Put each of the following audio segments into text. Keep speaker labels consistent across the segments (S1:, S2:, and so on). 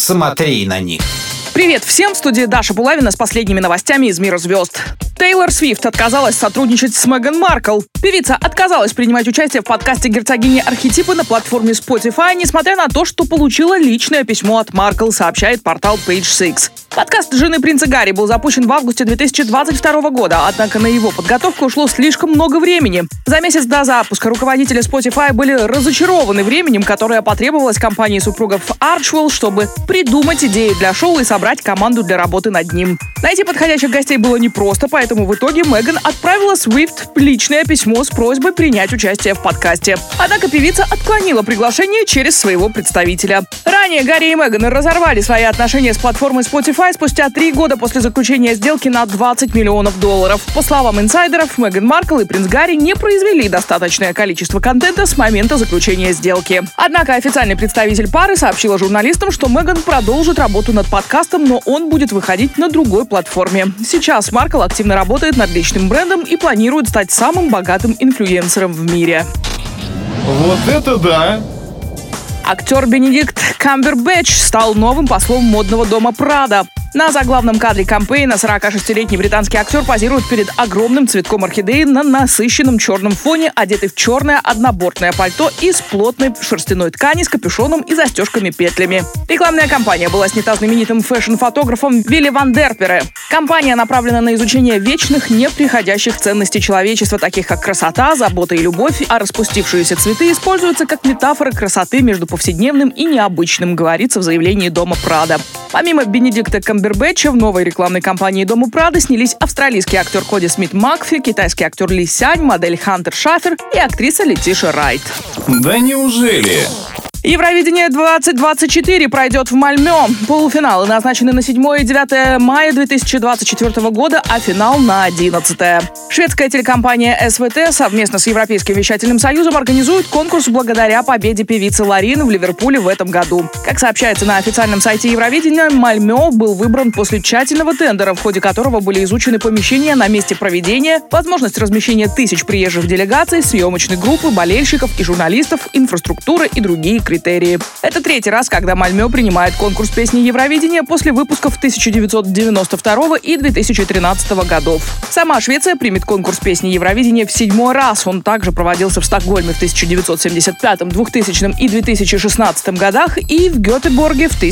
S1: Смотри на них.
S2: Привет всем, в студии Даша Булавина с последними новостями из мира звезд. Тейлор Свифт отказалась сотрудничать с Меган Маркл. Певица отказалась принимать участие в подкасте «Герцогини Архетипы» на платформе Spotify, несмотря на то, что получила личное письмо от Маркл, сообщает портал Page Six. Подкаст жены принца Гарри был запущен в августе 2022 года, однако на его подготовку ушло слишком много времени. За месяц до запуска руководители Spotify были разочарованы временем, которое потребовалось компании супругов Арчвелл, чтобы придумать идеи для шоу и собрать команду для работы над ним. Найти подходящих гостей было непросто, поэтому в итоге Меган отправила Свифт личное письмо с просьбой принять участие в подкасте. Однако певица отклонила приглашение через своего представителя. Ранее Гарри и Меган разорвали свои отношения с платформой Spotify спустя 3 года после заключения сделки на $20 миллионов. По словам инсайдеров, Меган Маркл и принц Гарри не произвели достаточное количество контента с момента заключения сделки. Однако официальный представитель пары сообщила журналистам, что Меган продолжит работу над подкастом, но он будет выходить на другой платформе. Сейчас Маркл активно работает над личным брендом и планирует стать самым богатым инфлюенсером в мире.
S3: Вот это да!
S2: Актер Бенедикт Камбербэтч стал новым послом модного дома Прада. На заглавном кадре кампейна 46-летний британский актер позирует перед огромным цветком орхидеи на насыщенном черном фоне, одетый в черное однобортное пальто из плотной шерстяной ткани с капюшоном и застежками-петлями. Рекламная кампания была снята знаменитым фэшн-фотографом Вилли Ван Дерпере. Кампания направлена на изучение вечных, неприходящих ценностей человечества, таких как красота, забота и любовь, а распустившиеся цветы используются как метафоры красоты между повседневным и необычным, говорится в заявлении дома Прада. Помимо Бенедикта Камбербэтча в новой рекламной кампании дома Прада снялись австралийский актер Коди Смит Макфи, китайский актер Ли Сянь, модель Хантер Шафер и актриса Летиша Райт.
S3: Да неужели?
S2: Евровидение 2024 пройдет в Мальмё. Полуфиналы назначены на 7 и 9 мая 2024 года, а финал на 11. Шведская телекомпания СВТ совместно с Европейским вещательным союзом организует конкурс благодаря победе певицы Лорин в Ливерпуле в этом году. Как сообщается на официальном сайте Евровидения, Мальмё был выбран после тщательного тендера, в ходе которого были изучены помещения на месте проведения, возможность размещения тысяч приезжих делегаций, съемочной группы, болельщиков и журналистов, инфраструктуры и другие критерии. Это 3-й раз, когда Мальмё принимает конкурс песни Евровидения после выпусков 1992 и 2013 годов. Сама Швеция примет конкурс песни Евровидения в 7-й раз. Он также проводился в Стокгольме в 1975, 2000 и 2016 годах и в Гетеборге в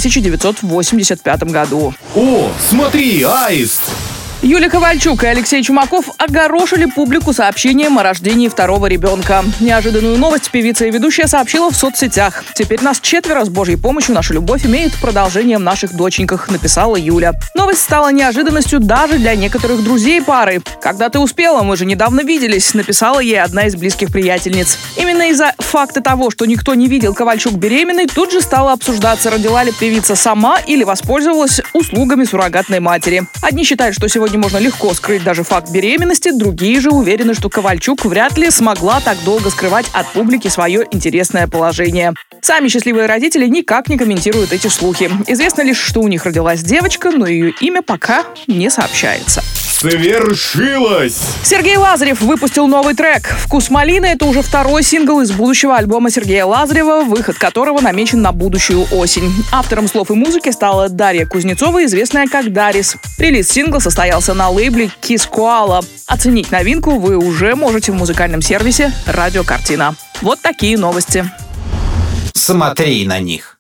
S2: 1985 году.
S3: О, смотри, аист!
S2: Юлия Ковальчук и Алексей Чумаков огорошили публику сообщением о рождении второго ребенка. Неожиданную новость певица и ведущая сообщила в соцсетях. «Теперь нас 4, с Божьей помощью наша любовь имеет продолжение в наших доченьках», написала Юля. Новость стала неожиданностью даже для некоторых друзей пары. «Когда ты успела? Мы же недавно виделись», написала ей одна из близких приятельниц. Именно из-за факта того, что никто не видел Ковальчук беременной, тут же стало обсуждаться, родила ли певица сама или воспользовалась услугами суррогатной матери. Одни считают, что сегодня можно легко скрыть даже факт беременности, другие же уверены, что Ковальчук вряд ли смогла так долго скрывать от публики свое интересное положение. Сами счастливые родители никак не комментируют эти слухи. Известно лишь, что у них родилась девочка, но ее имя пока не сообщается.
S3: Свершилось!
S2: Сергей Лазарев выпустил новый трек. «Вкус малины» — это уже 2-й сингл из будущего альбома Сергея Лазарева, выход которого намечен на будущую осень. Автором слов и музыки стала Дарья Кузнецова, известная как Дарис. Релиз сингла состоялся на лейбле Kiss Koala. Оценить новинку вы уже можете в музыкальном сервисе «Радио Картина». Вот такие новости.
S1: Смотри на них.